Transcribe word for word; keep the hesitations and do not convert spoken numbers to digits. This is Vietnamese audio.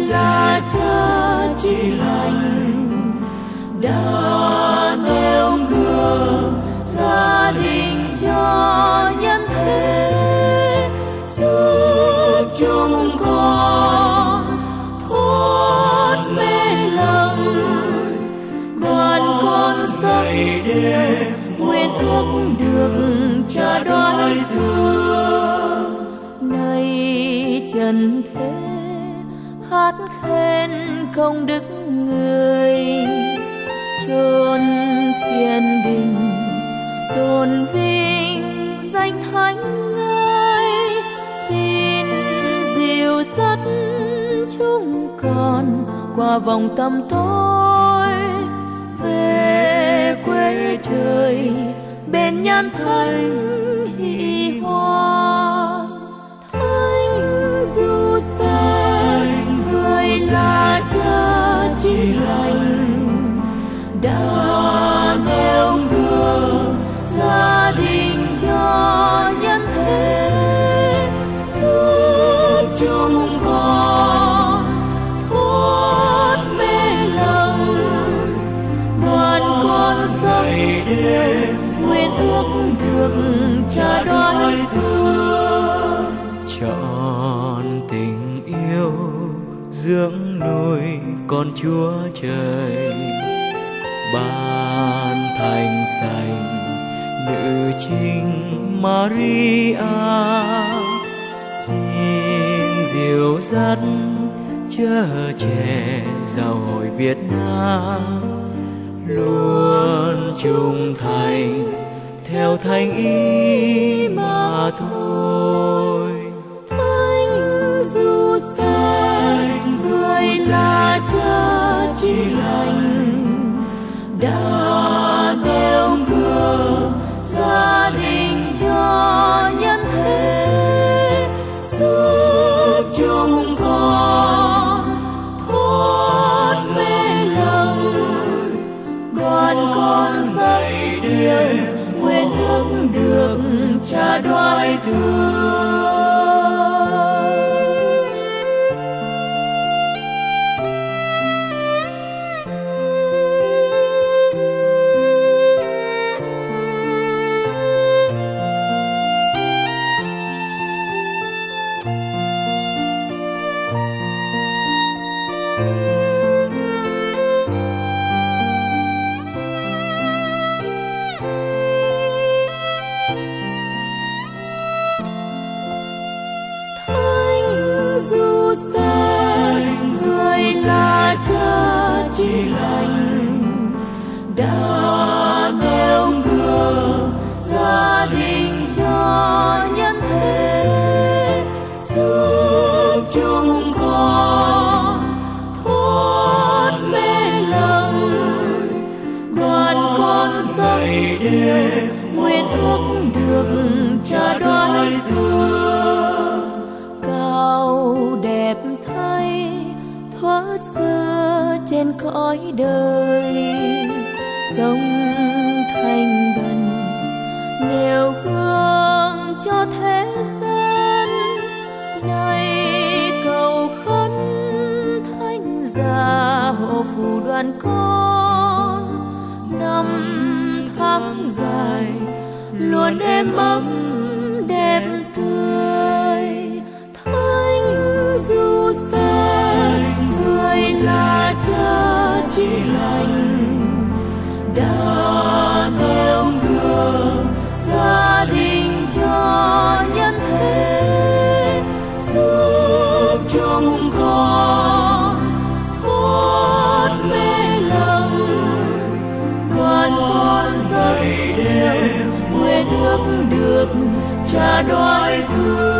là Cha chỉ lành đã nêu gương gia đình cho nhân thế, giúp chúng con thoát mê lầm, đoàn con dâng chia nguyện ước được Cha đoái thương. Nay trần thế hát khen công đức người, chốn thiên đình tôn vinh danh thánh ngài, xin dìu dắt chúng con qua vòng tăm tối về quê trời bên nhan thánh hỷ hoan. Thánh du sanh người là Cha chỉ lành đã nêu gương gia đình cho nhân thế, giúp chúng con thoát mê lầm, đoàn con dâng chia nguyện ước được Cha đoái thương. Trọn tình yêu dưỡng nuôi con Chúa Trời, ban thành sành nữ chính Maria, xin dìu dắt chở trẻ giáo hội Việt Nam luôn trung thành theo thánh ý mà thôi. Thánh du sanh người là Cha chỉ lành đã nêu gương gia đình cho nhân thế, giúp chúng con thoát mê lầm, đoàn con dâng chia nguyện ước được Cha đoái thương. Cha chỉ lành đã nêu gương gia đình cho nhân thế, giúp chúng con thoát mê lầm, đoàn con dâng chia nguyện ước được Cha đoái thương. Cao đẹp thay thuở xưa trên cõi đời, sống thanh bần nêu gương cho thế gian. Nay cầu khấn thánh gia hộ phù đoàn con, năm tháng dài luôn êm ấm đẹp tươi. Thánh du sanh người là Cha chỉ lành đã nêu gương gia đình cho nhân thế, giúp chúng con thoát mê lầm, đoàn con dâng chia nguyện ước được Cha đoái thương.